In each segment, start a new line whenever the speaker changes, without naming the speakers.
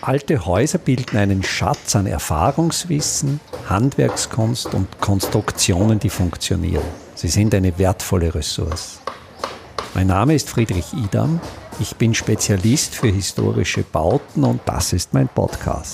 Alte Häuser bilden einen Schatz an Erfahrungswissen, Handwerkskunst und Konstruktionen, die funktionieren. Sie sind eine wertvolle Ressource. Mein Name ist Friedrich Idam. Ich bin Spezialist für historische Bauten und das ist mein Podcast.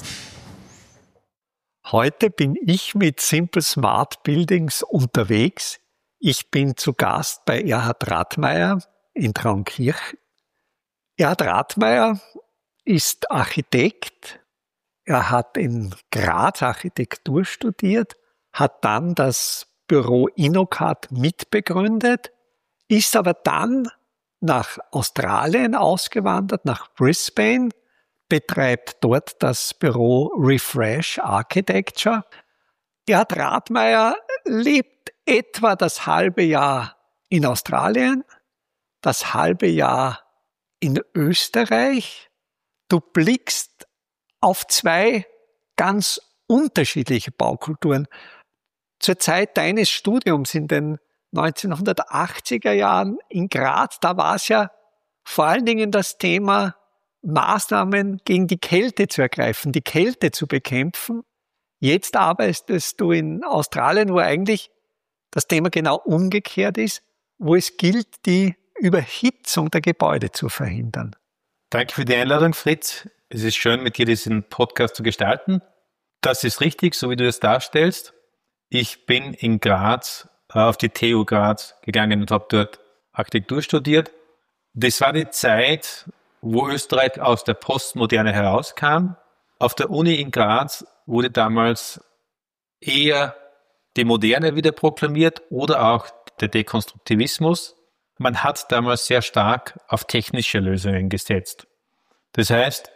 Heute bin ich mit Simple Smart Buildings unterwegs. Ich bin zu Gast bei Erhard Rathmeier in Traunkirch. Erhard Rathmeier ist Architekt. Er hat in Graz Architektur studiert, hat dann das Büro InnoCAD mitbegründet, ist aber dann nach Australien ausgewandert, nach Brisbane, betreibt dort das Büro Refresh Architecture. Erhard Rathmeier lebt etwa das halbe Jahr in Australien, das halbe Jahr in Österreich. Du blickst auf zwei ganz unterschiedliche Baukulturen. Zur Zeit deines Studiums in den 1980er Jahren in Graz, da war es ja vor allen Dingen das Thema, Maßnahmen gegen die Kälte zu ergreifen, die Kälte zu bekämpfen. Jetzt arbeitest du in Australien, wo eigentlich das Thema genau umgekehrt ist, wo es gilt, die Überhitzung der Gebäude zu verhindern.
Danke für die Einladung, Fritz. Es ist schön, mit dir diesen Podcast zu gestalten. Das ist richtig, so wie du das darstellst. Ich bin in Graz auf die TU Graz gegangen und habe dort Architektur studiert. Das war die Zeit, wo Österreich aus der Postmoderne herauskam. Auf der Uni in Graz wurde damals eher die Moderne wieder proklamiert oder auch der Dekonstruktivismus. Man hat damals sehr stark auf technische Lösungen gesetzt. Das heißt,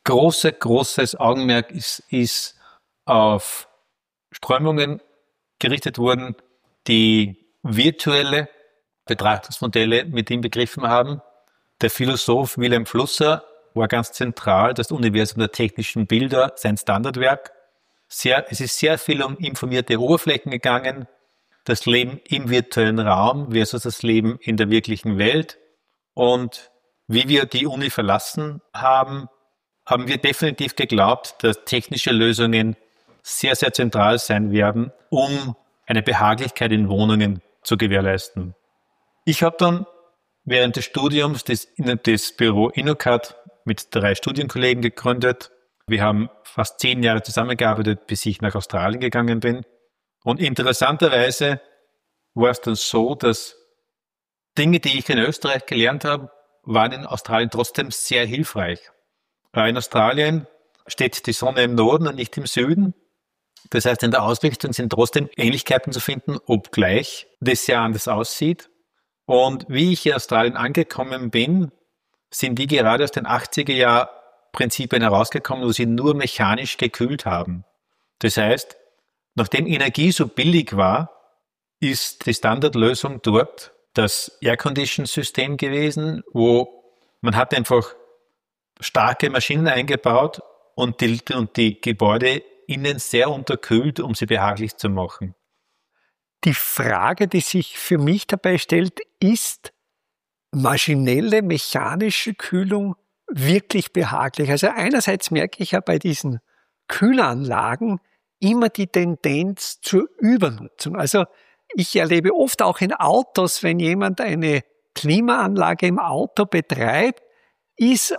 großes Augenmerk ist auf Strömungen gerichtet worden, die virtuelle Betrachtungsmodelle mit inbegriffen haben. Der Philosoph Wilhelm Flusser war ganz zentral, das Universum der technischen Bilder, sein Standardwerk. Es ist sehr viel um informierte Oberflächen gegangen, das Leben im virtuellen Raum versus das Leben in der wirklichen Welt. Und wie wir die Uni verlassen haben, haben wir definitiv geglaubt, dass technische Lösungen sehr, sehr zentral sein werden, um eine Behaglichkeit in Wohnungen zu gewährleisten. Ich habe dann während des Studiums das Büro InnoCAD mit 3 Studienkollegen gegründet. Wir haben fast 10 Jahre zusammengearbeitet, bis ich nach Australien gegangen bin. Und interessanterweise war es dann so, dass Dinge, die ich in Österreich gelernt habe, waren in Australien trotzdem sehr hilfreich. In Australien steht die Sonne im Norden und nicht im Süden. Das heißt, in der Ausrichtung sind trotzdem Ähnlichkeiten zu finden, obgleich das sehr anders aussieht. Und wie ich in Australien angekommen bin, sind die gerade aus den 80er Jahren Prinzipien herausgekommen, wo sie nur mechanisch gekühlt haben. Das heißt, nachdem Energie so billig war, ist die Standardlösung dort das Air-Condition-System gewesen, wo man hat einfach starke Maschinen eingebaut und die Gebäude innen sehr unterkühlt, um sie behaglich zu machen.
Die Frage, die sich für mich dabei stellt, ist maschinelle, mechanische Kühlung wirklich behaglich? Also einerseits merke ich ja bei diesen Kühlanlagen immer die Tendenz zur Übernutzung. Also ich erlebe oft auch in Autos, wenn jemand eine Klimaanlage im Auto betreibt, ist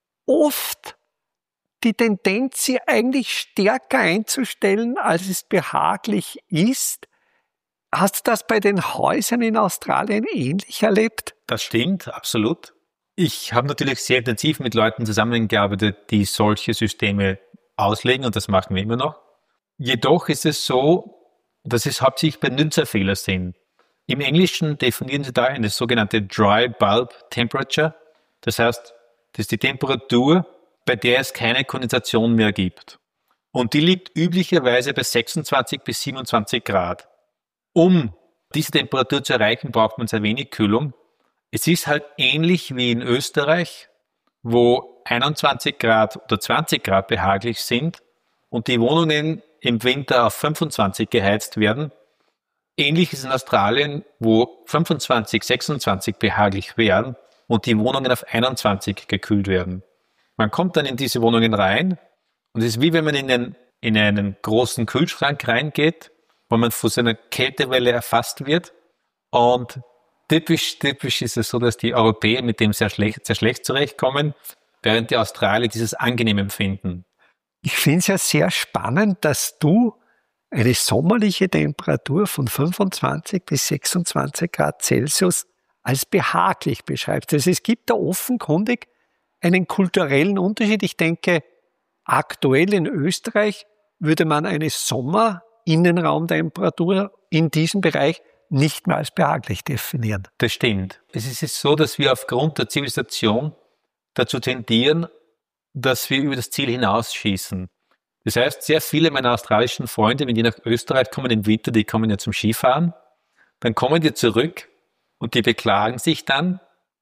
oft die Tendenz, sie eigentlich stärker einzustellen, als es behaglich ist. Hast du das bei den Häusern in Australien ähnlich erlebt?
Das stimmt, absolut. Ich habe natürlich sehr intensiv mit Leuten zusammengearbeitet, die solche Systeme auslegen und das machen wir immer noch. Jedoch ist es so, dass es hauptsächlich Benutzerfehler sind. Im Englischen definieren sie da eine sogenannte Dry Bulb Temperature. Das heißt, das ist die Temperatur, bei der es keine Kondensation mehr gibt. Und die liegt üblicherweise bei 26 bis 27 Grad. Um diese Temperatur zu erreichen, braucht man sehr wenig Kühlung. Es ist halt ähnlich wie in Österreich, wo 21 Grad oder 20 Grad behaglich sind und die Wohnungen im Winter auf 25 geheizt werden. Ähnlich ist in Australien, wo 25, 26 behaglich wären und die Wohnungen auf 21 gekühlt werden. Man kommt dann in diese Wohnungen rein und es ist wie wenn man in einen großen Kühlschrank reingeht, wo man von so einer Kältewelle erfasst wird. Und typisch ist es so, dass die Europäer mit dem sehr schlecht zurechtkommen, während die Australier dieses angenehm empfinden.
Ich finde es ja sehr spannend, dass du eine sommerliche Temperatur von 25 bis 26 Grad Celsius als behaglich beschreibst. Also es gibt da offenkundig einen kulturellen Unterschied. Ich denke, aktuell in Österreich würde man eine Sommer-Innenraumtemperatur in diesem Bereich nicht mehr als behaglich definieren.
Das stimmt. Es ist so, dass wir aufgrund der Zivilisation dazu tendieren, dass wir über das Ziel hinausschießen. Das heißt, sehr viele meiner australischen Freunde, wenn die nach Österreich kommen im Winter, die kommen ja zum Skifahren, dann kommen die zurück und die beklagen sich dann,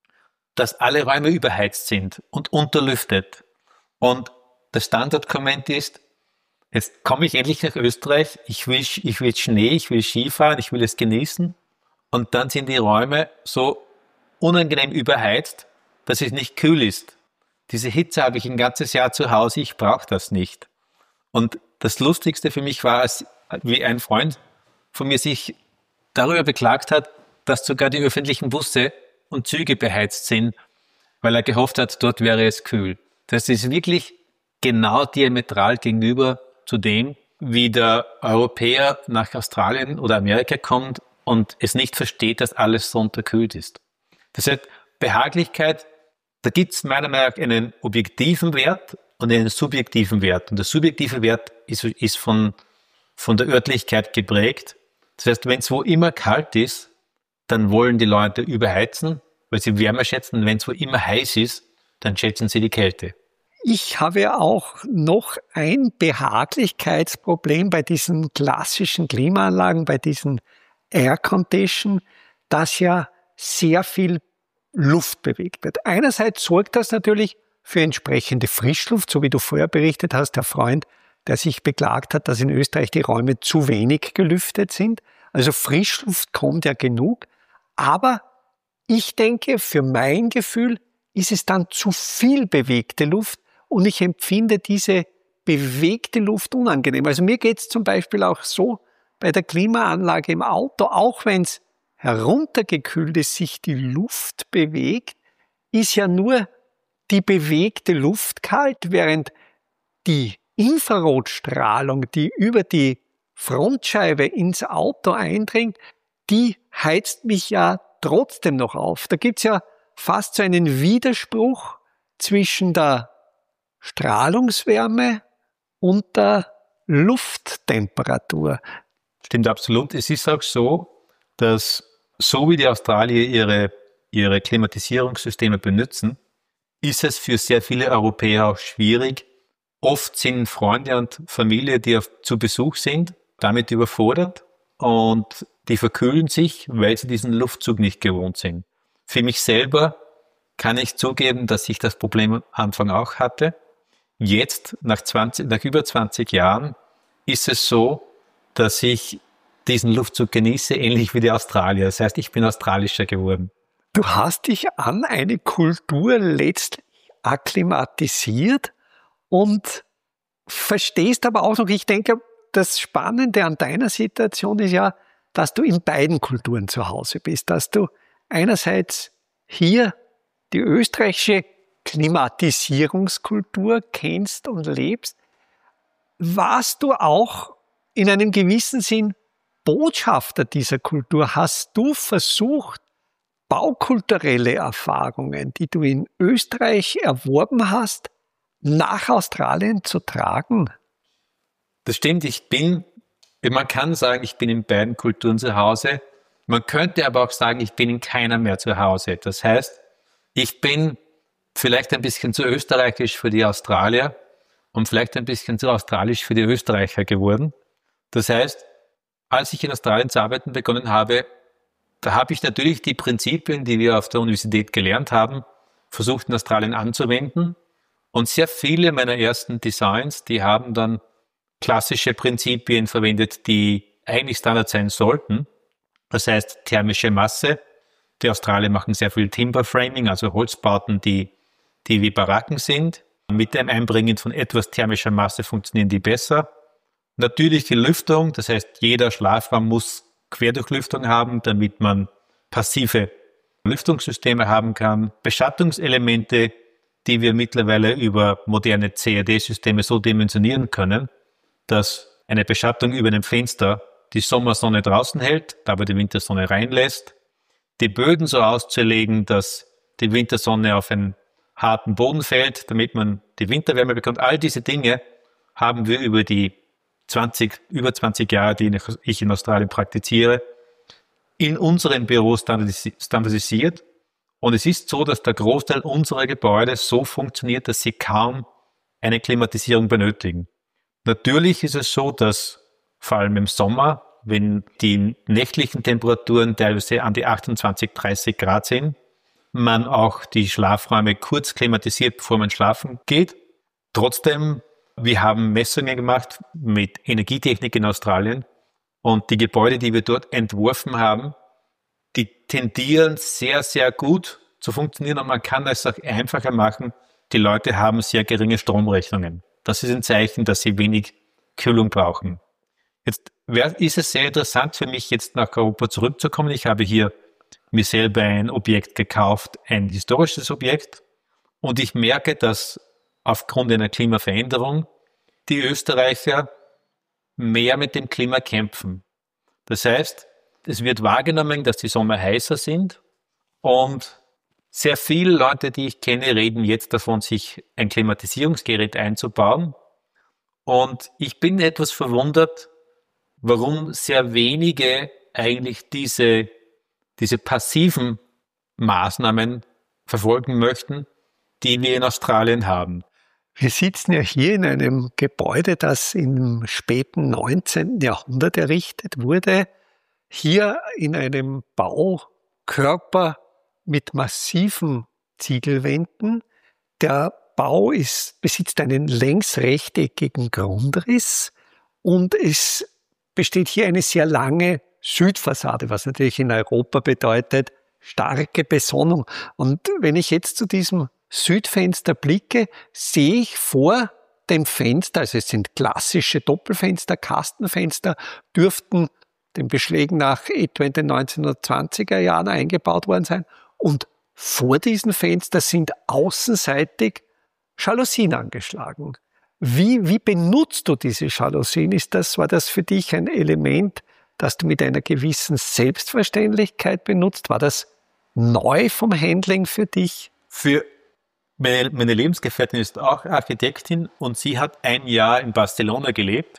dass alle Räume überheizt sind und unterlüftet. Und das Standardkomment ist, jetzt komme ich endlich nach Österreich, ich will Schnee, ich will Skifahren, ich will es genießen. Und dann sind die Räume so unangenehm überheizt, dass es nicht kühl ist. Diese Hitze habe ich ein ganzes Jahr zu Hause, ich brauche das nicht. Und das Lustigste für mich war, wie ein Freund von mir sich darüber beklagt hat, dass sogar die öffentlichen Busse und Züge beheizt sind, weil er gehofft hat, dort wäre es kühl. Das ist wirklich genau diametral gegenüber zu dem, wie der Europäer nach Australien oder Amerika kommt und es nicht versteht, dass alles so unterkühlt ist. Das heißt, Behaglichkeit, da gibt es meiner Meinung nach einen objektiven Wert und einen subjektiven Wert. Und der subjektive Wert ist von der Örtlichkeit geprägt. Das heißt, wenn es wo immer kalt ist, dann wollen die Leute überheizen, weil sie Wärme schätzen. Und wenn es wo immer heiß ist, dann schätzen sie die Kälte.
Ich habe auch noch ein Behaglichkeitsproblem bei diesen klassischen Klimaanlagen, bei diesen Air Condition, dass ja sehr viel Luft bewegt wird. Einerseits sorgt das natürlich für entsprechende Frischluft, so wie du vorher berichtet hast, der Freund, der sich beklagt hat, dass in Österreich die Räume zu wenig gelüftet sind. Also Frischluft kommt ja genug. Aber ich denke, für mein Gefühl ist es dann zu viel bewegte Luft und ich empfinde diese bewegte Luft unangenehm. Also mir geht es zum Beispiel auch so bei der Klimaanlage im Auto, auch wenn es heruntergekühlt ist, sich die Luft bewegt, ist ja nur die bewegte Luft kalt, während die Infrarotstrahlung, die über die Frontscheibe ins Auto eindringt, die heizt mich ja trotzdem noch auf. Da gibt's ja fast so einen Widerspruch zwischen der Strahlungswärme und der Lufttemperatur.
Stimmt absolut. Es ist auch so, dass so wie die Australier ihre Klimatisierungssysteme benutzen, ist es für sehr viele Europäer auch schwierig. Oft sind Freunde und Familie, die zu Besuch sind, damit überfordert und die verkühlen sich, weil sie diesen Luftzug nicht gewohnt sind. Für mich selber kann ich zugeben, dass ich das Problem am Anfang auch hatte. Jetzt, nach über 20 Jahren, ist es so, dass ich diesen Luftzug genieße, ähnlich wie die Australier. Das heißt, ich bin australischer geworden.
Du hast dich an eine Kultur letztlich akklimatisiert und verstehst aber auch noch, ich denke, das Spannende an deiner Situation ist ja, dass du in beiden Kulturen zu Hause bist, dass du einerseits hier die österreichische Klimatisierungskultur kennst und lebst. Warst du auch in einem gewissen Sinn Botschafter dieser Kultur? Hast du versucht, baukulturelle Erfahrungen, die du in Österreich erworben hast, nach Australien zu tragen?
Das stimmt, man kann sagen, ich bin in beiden Kulturen zu Hause. Man könnte aber auch sagen, ich bin in keiner mehr zu Hause. Das heißt, ich bin vielleicht ein bisschen zu österreichisch für die Australier und vielleicht ein bisschen zu australisch für die Österreicher geworden. Das heißt, als ich in Australien zu arbeiten begonnen habe, da habe ich natürlich die Prinzipien, die wir auf der Universität gelernt haben, versucht in Australien anzuwenden. Und sehr viele meiner ersten Designs, die haben dann klassische Prinzipien verwendet, die eigentlich Standard sein sollten. Das heißt, thermische Masse. Die Australier machen sehr viel Timber Framing, also Holzbauten, die wie Baracken sind. Mit dem Einbringen von etwas thermischer Masse funktionieren die besser. Natürlich die Lüftung, das heißt, jeder Schlafraum muss Querdurchlüftung haben, damit man passive Lüftungssysteme haben kann. Beschattungselemente, die wir mittlerweile über moderne CAD-Systeme so dimensionieren können, dass eine Beschattung über einem Fenster die Sommersonne draußen hält, aber die Wintersonne reinlässt. Die Böden so auszulegen, dass die Wintersonne auf einen harten Boden fällt, damit man die Winterwärme bekommt. All diese Dinge haben wir über die über 20 Jahre, die ich in Australien praktiziere, in unseren Büros standardisiert. Und es ist so, dass der Großteil unserer Gebäude so funktioniert, dass sie kaum eine Klimatisierung benötigen. Natürlich ist es so, dass vor allem im Sommer, wenn die nächtlichen Temperaturen teilweise an die 28, 30 Grad sind, man auch die Schlafräume kurz klimatisiert, bevor man schlafen geht. Trotzdem, wir haben Messungen gemacht mit Energietechnik in Australien und die Gebäude, die wir dort entworfen haben, die tendieren sehr, sehr gut zu funktionieren und man kann es auch einfacher machen. Die Leute haben sehr geringe Stromrechnungen. Das ist ein Zeichen, dass sie wenig Kühlung brauchen. Jetzt ist es sehr interessant für mich, jetzt nach Europa zurückzukommen. Ich habe hier mir selber ein Objekt gekauft, ein historisches Objekt. Und ich merke, dass aufgrund einer Klimaveränderung die Österreicher mehr mit dem Klima kämpfen. Das heißt, es wird wahrgenommen, dass die Sommer heißer sind und sehr viele Leute, die ich kenne, reden jetzt davon, sich ein Klimatisierungsgerät einzubauen. Und ich bin etwas verwundert, warum sehr wenige eigentlich diese passiven Maßnahmen verfolgen möchten, die wir in Australien haben.
Wir sitzen ja hier in einem Gebäude, das im späten 19. Jahrhundert errichtet wurde. Hier in einem Baukörper mit massiven Ziegelwänden. Der Bau besitzt einen längsrechteckigen Grundriss und es besteht hier eine sehr lange Südfassade, was natürlich in Europa bedeutet starke Besonnung. Und wenn ich jetzt zu diesem Südfenster blicke, sehe ich vor dem Fenster, also es sind klassische Doppelfenster, Kastenfenster, dürften den Beschlägen nach etwa in den 1920er Jahren eingebaut worden sein. Und vor diesen Fenstern sind außenseitig Jalousien angeschlagen. Wie benutzt du diese Jalousien? War das für dich ein Element, das du mit einer gewissen Selbstverständlichkeit benutzt? War das neu vom Handling für dich?
Für meine Lebensgefährtin ist auch Architektin und sie hat ein Jahr in Barcelona gelebt.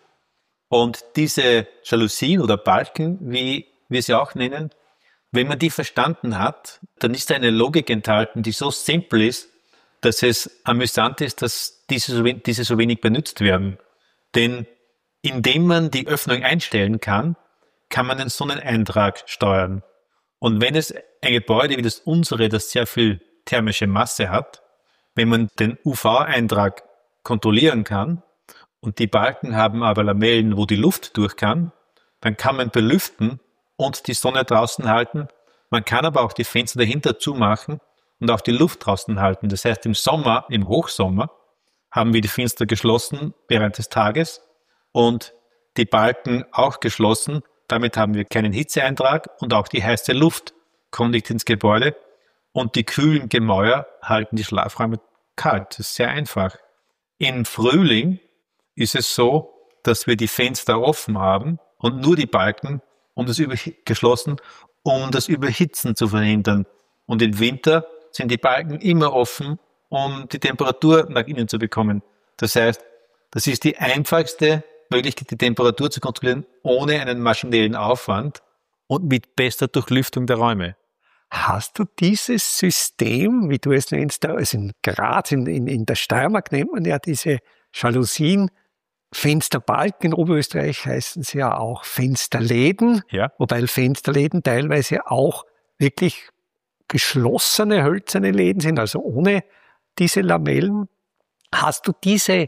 Und diese Jalousien oder Balken, wie wir sie auch nennen, wenn man die verstanden hat, dann ist da eine Logik enthalten, die so simpel ist, dass es amüsant ist, dass diese so wenig benutzt werden. Denn indem man die Öffnung einstellen kann, kann man den Sonneneintrag steuern. Und wenn es ein Gebäude wie das unsere, das sehr viel thermische Masse hat, wenn man den UV-Eintrag kontrollieren kann und die Balken haben aber Lamellen, wo die Luft durch kann, dann kann man belüften und die Sonne draußen halten. Man kann aber auch die Fenster dahinter zumachen und auch die Luft draußen halten. Das heißt, im Sommer, im Hochsommer, haben wir die Fenster geschlossen während des Tages und die Balken auch geschlossen. Damit haben wir keinen Hitzeeintrag und auch die heiße Luft kommt nicht ins Gebäude und die kühlen Gemäuer halten die Schlafräume kalt. Das ist sehr einfach. Im Frühling ist es so, dass wir die Fenster offen haben und nur die Balken geschlossen, um das Überhitzen zu verhindern. Und im Winter sind die Balken immer offen, um die Temperatur nach innen zu bekommen. Das heißt, das ist die einfachste Möglichkeit, die Temperatur zu kontrollieren, ohne einen maschinellen Aufwand und mit bester Durchlüftung der Räume.
Hast du dieses System, wie du es nennst, also in Graz, in der Steiermark nennt man ja diese Jalousien, Fensterbalken, in Oberösterreich heißen sie ja auch Fensterläden,
ja.
Wobei Fensterläden teilweise auch wirklich geschlossene, hölzerne Läden sind, also ohne diese Lamellen. Hast du diese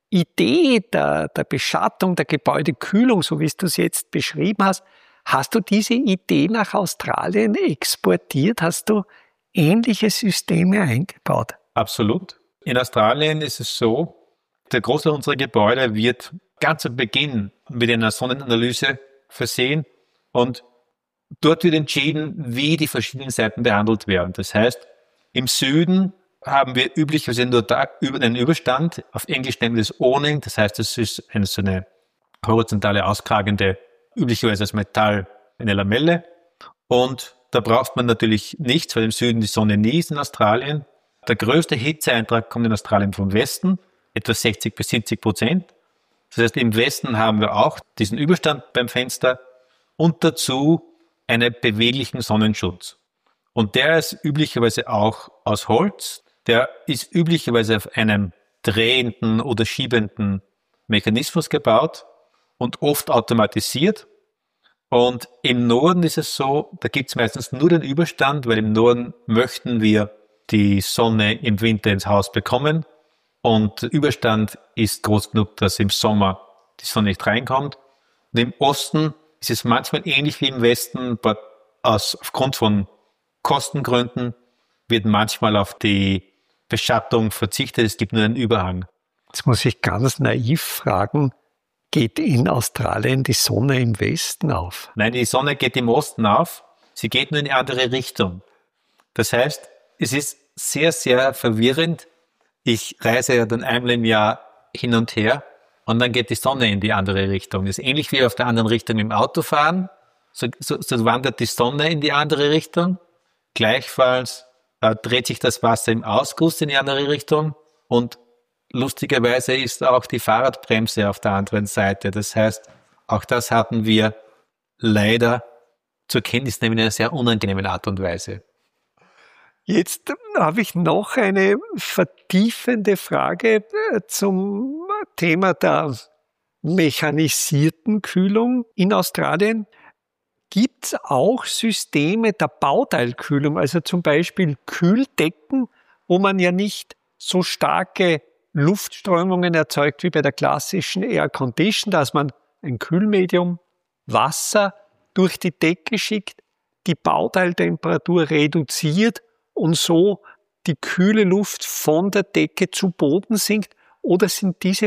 Idee der Beschattung, der Gebäudekühlung, so wie du es jetzt beschrieben hast du diese Idee nach Australien exportiert? Hast du ähnliche Systeme eingebaut?
Absolut. In Australien ist es so, der Großteil unserer Gebäude wird ganz am Beginn mit einer Sonnenanalyse versehen und dort wird entschieden, wie die verschiedenen Seiten behandelt werden. Das heißt, im Süden haben wir üblicherweise nur einen Überstand, auf Englisch nennen wir das Awning, das heißt, es ist so eine horizontale, auskragende, üblicherweise aus Metall, eine Lamelle. Und da braucht man natürlich nichts, weil im Süden die Sonne nie ist in Australien. Der größte Hitzeeintrag kommt in Australien vom Westen, etwa 60-70%. Das heißt, im Westen haben wir auch diesen Überstand beim Fenster und dazu einen beweglichen Sonnenschutz. Und der ist üblicherweise auch aus Holz. Der ist üblicherweise auf einem drehenden oder schiebenden Mechanismus gebaut und oft automatisiert. Und im Norden ist es so, da gibt es meistens nur den Überstand, weil im Norden möchten wir die Sonne im Winter ins Haus bekommen. Und der Überstand ist groß genug, dass im Sommer die Sonne nicht reinkommt. Und im Osten ist es manchmal ähnlich wie im Westen, aber aufgrund von Kostengründen wird manchmal auf die Beschattung verzichtet. Es gibt nur einen Überhang.
Jetzt muss ich ganz naiv fragen, geht in Australien die Sonne im Westen auf?
Nein, die Sonne geht im Osten auf. Sie geht nur in eine andere Richtung. Das heißt, es ist sehr, sehr verwirrend. Ich reise ja dann einmal im Jahr hin und her und dann geht die Sonne in die andere Richtung. Das ist ähnlich wie auf der anderen Richtung im Autofahren. So wandert die Sonne in die andere Richtung. Gleichfalls dreht sich das Wasser im Ausguss in die andere Richtung und lustigerweise ist auch die Fahrradbremse auf der anderen Seite. Das heißt, auch das hatten wir leider zur Kenntnis nehmen in einer sehr unangenehmen Art und Weise.
Jetzt habe ich noch eine vertiefende Frage zum Thema der mechanisierten Kühlung in Australien. Gibt es auch Systeme der Bauteilkühlung, also zum Beispiel Kühldecken, wo man ja nicht so starke Luftströmungen erzeugt wie bei der klassischen Air Condition, dass man ein Kühlmedium, Wasser durch die Decke schickt, die Bauteiltemperatur reduziert und so die kühle Luft von der Decke zu Boden sinkt? Oder sind diese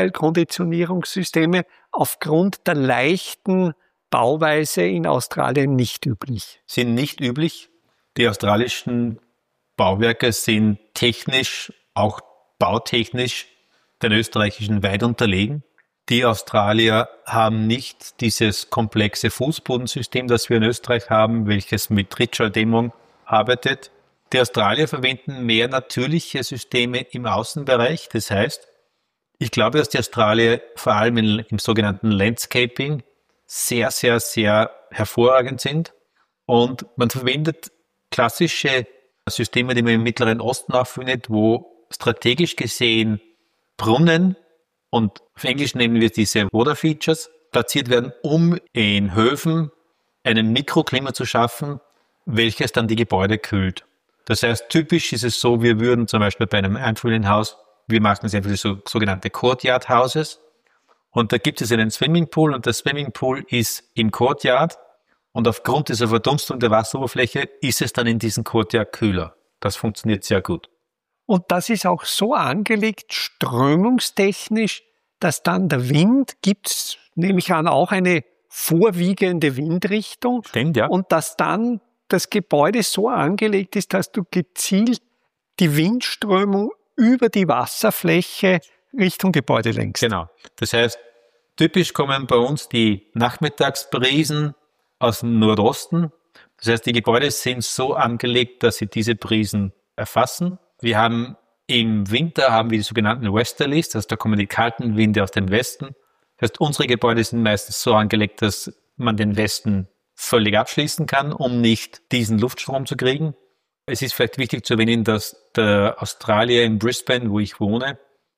Bauteilkonditionierungssysteme aufgrund der leichten Bauweise in Australien nicht üblich?
Sind nicht üblich. Die australischen Bauwerke sind technisch, auch bautechnisch, den österreichischen weit unterlegen. Die Australier haben nicht dieses komplexe Fußbodensystem, das wir in Österreich haben, welches mit Rittschalldämmung arbeitet. Die Australier verwenden mehr natürliche Systeme im Außenbereich. Das heißt, ich glaube, dass die Australier vor allem im sogenannten Landscaping sehr, sehr, sehr hervorragend sind. Und man verwendet klassische Systeme, die man im Mittleren Osten auch findet, wo strategisch gesehen Brunnen, und auf Englisch nennen wir diese Water Features, platziert werden, um in Höfen ein Mikroklima zu schaffen, welches dann die Gebäude kühlt. Das heißt, typisch ist es so, wir würden zum Beispiel bei einem Einfamilienhaus, wir machen es einfach so sogenannte Courtyard Houses, und da gibt es einen Swimmingpool und der Swimmingpool ist im Courtyard und aufgrund dieser Verdunstung der Wasseroberfläche ist es dann in diesem Courtyard kühler. Das funktioniert sehr gut.
Und das ist auch so angelegt, strömungstechnisch, dass dann der Wind, gibt's, nehme ich an, auch eine vorwiegende Windrichtung.
Stimmt, ja.
Und dass dann das Gebäude so angelegt ist, dass du gezielt die Windströmung über die Wasserfläche Richtung Gebäude lenkst.
Genau. Das heißt, typisch kommen bei uns die Nachmittagsbrisen aus dem Nordosten. Das heißt, die Gebäude sind so angelegt, dass sie diese Brisen erfassen. Wir haben im Winter die sogenannten Westerlies, das heißt, da kommen die kalten Winde aus dem Westen. Das heißt, unsere Gebäude sind meistens so angelegt, dass man den Westen völlig abschließen kann, um nicht diesen Luftstrom zu kriegen. Es ist vielleicht wichtig zu erwähnen, dass der Australier in Brisbane, wo ich wohne,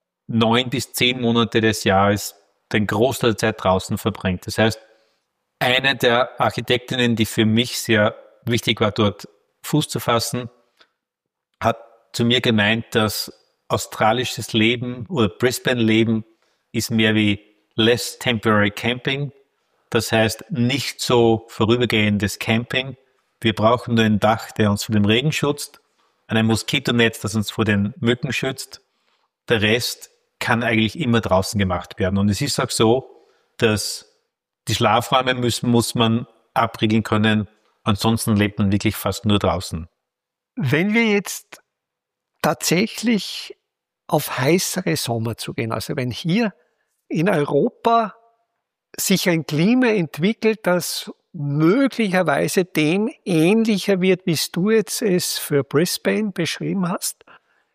9 bis 10 Monate des Jahres den Großteil der Zeit draußen verbringt. Das heißt, eine der Architektinnen, die für mich sehr wichtig war, dort Fuß zu fassen, hat zu mir gemeint, dass australisches Leben oder Brisbane-Leben ist mehr wie less temporary camping. Das heißt, nicht so vorübergehendes Camping. Wir brauchen nur ein Dach, der uns vor dem Regen schützt ein Moskitonetz, das uns vor den Mücken schützt. Der Rest kann eigentlich immer draußen gemacht werden. Und es ist auch so, dass die Schlafräume muss man abriegeln können. Ansonsten lebt man wirklich fast nur draußen.
Wenn wir jetzt tatsächlich auf heißere Sommer zugehen, also wenn hier in Europa sich ein Klima entwickelt, das möglicherweise dem ähnlicher wird, wie du jetzt es für Brisbane beschrieben hast,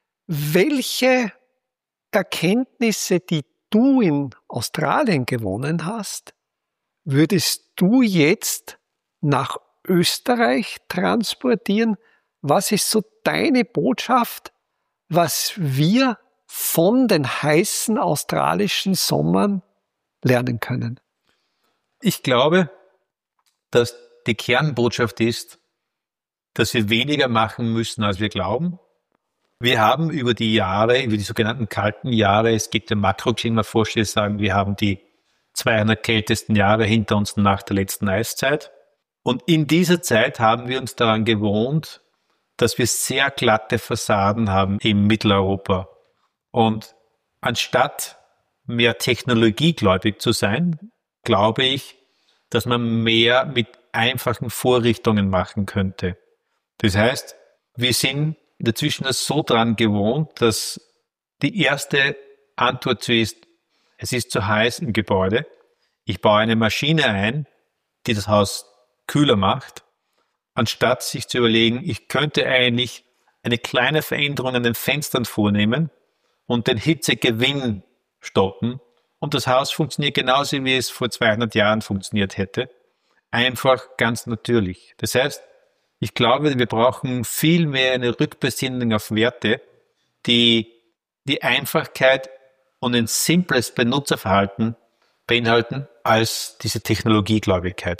welche Erkenntnisse, die du in Australien gewonnen hast, würdest du jetzt nach Österreich transportieren? Was ist so deine Botschaft, was wir von den heißen australischen Sommern lernen können?
Ich glaube, dass die Kernbotschaft ist, dass wir weniger machen müssen, als wir glauben. Wir haben über die Jahre, über die sogenannten kalten Jahre, es gibt ja Makroklimaforscher, die sagen, wir haben die 200 kältesten Jahre hinter uns nach der letzten Eiszeit. Und in dieser Zeit haben wir uns daran gewohnt, dass wir sehr glatte Fassaden haben in Mitteleuropa. Und anstatt mehr technologiegläubig zu sein, glaube ich, dass man mehr mit einfachen Vorrichtungen machen könnte. Das heißt, wir sind inzwischen so dran gewohnt, dass die erste Antwort zu ist, es ist zu heiß im Gebäude. Ich baue eine Maschine ein, die das Haus kühler macht, anstatt sich zu überlegen, ich könnte eigentlich eine kleine Veränderung an den Fenstern vornehmen und den Hitzegewinn stoppen. Und das Haus funktioniert genauso, wie es vor 200 Jahren funktioniert hätte. Einfach ganz natürlich. Das heißt, ich glaube, wir brauchen viel mehr eine Rückbesinnung auf Werte, die die Einfachkeit und ein simples Benutzerverhalten beinhalten, als diese Technologiegläubigkeit.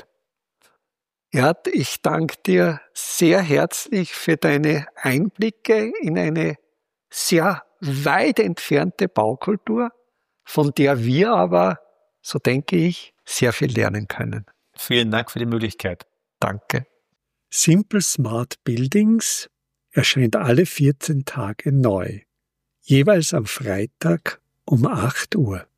Gerd, ich danke dir sehr herzlich für deine Einblicke in eine sehr weit entfernte Baukultur, von der wir aber, so denke ich, sehr viel lernen können.
Vielen Dank für die Möglichkeit.
Danke. Simple Smart Buildings erscheint alle 14 Tage neu, jeweils am Freitag um 8 Uhr.